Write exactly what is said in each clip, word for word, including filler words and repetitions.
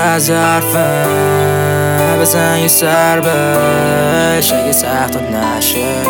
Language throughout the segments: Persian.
از حرفم بزن یه سر بهش اگه سختت نشه.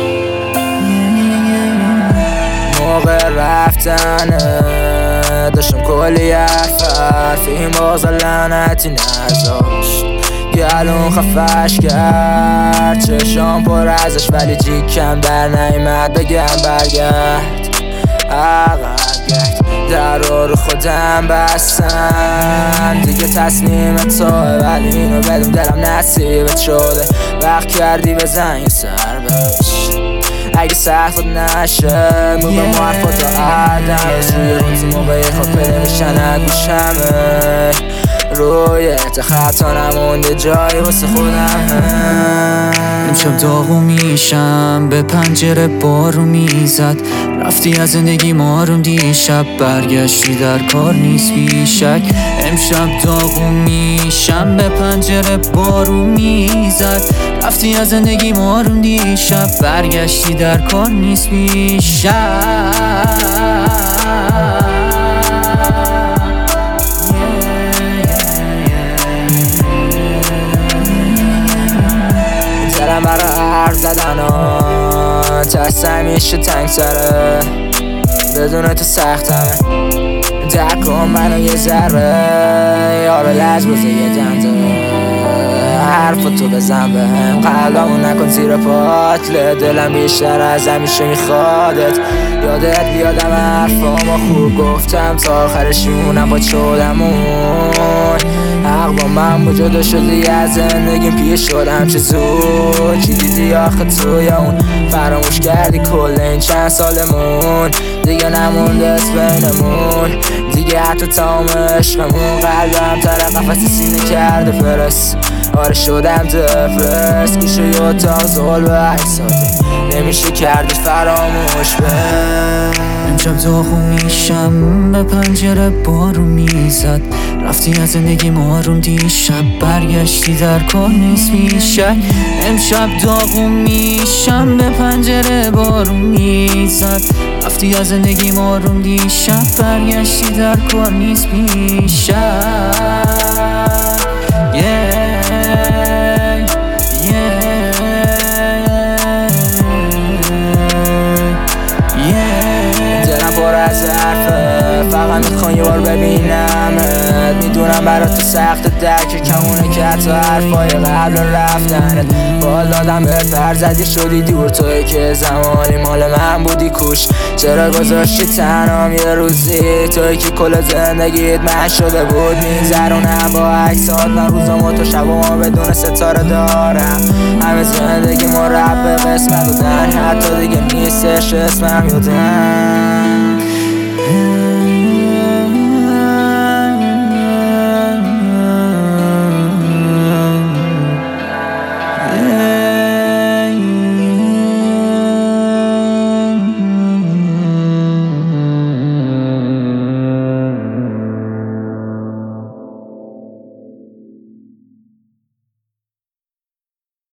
موقع رفتنه داشتم کلی حرف حرف این باز لعنتی نذاشت. گلون خفش کرد چشام پر ازش ولی جیکم در نیمد بگم برگرد عقب گرد. در رو خودم بستم دیگه تصمیم توه ولی اینو بدون دلم نصیبت شده. وقت کردی بزن یه سر بهش اگه سختت نشه. موقع yeah. معرفت رو عردم روی روزی موقعی خواب پیدا میشن گوشمه روی خطا نمونده جایی واسه خودم. امشب داغو میشم به پنجره بارو میزد. رفتی از زندگی ماروم دیشب برگشتی در کار نیست بیشک. امشب داغو میشم به پنجره بارو میزد. رفتی از زندگی ماروم دیشب برگشتی در کار نیست بیشک. دلم برا حرف زدن ها ترس همیشه تنگ تره بدون تو سختمه. درک کن منو یه ذره یارو لج بزه یه دنده حرف تو بزن بهم قلبمو نکن زیر پات. دلم بیشتر از همیشه میخوادت یادت بیادم حرفامو خوب گفتم تا آخرش میمونم با شدمون. حق با من جدا شدی از زندگیم پیش شدم چه زود. چی دیدی آخه توی اون فراموش کردی کل این چند سالمون دیگه نمونده از بینمون دیگه حتی تمام عشقمون. قلبم تر قفص سینه کرده فرست آره شدم دپرس گوشه ی اتاق زول به عکساته نمیشه کردی فراموش به. امشب داغو میشم به پنجره بارو میزد. رفتی از زندگی ماروم دیشب برگشتی در کار نیست بیشک. امشب داغو میشم به پنجره بارو میزد. رفتی از زندگی ماروم دیشب برگشتی در کار نیست بیشک. yeah. فقط میخوام یه بار ببینمت. میدونم برا تو سخت درک کمونه که حتی حرفای قبل رفتنت بال دادم بهت پر زدی شدی دور توی که زمانی مال من بودی کوش. چرا گذاشتی تنهام یه روزی توی که کل زندگیت من شده بود میگذرونم با عکسات من روزامو تو شبامو بدون ستاره دارم. همه زندگی مربع قسمت بودن حتی دیگه نیستش اسمم یادم.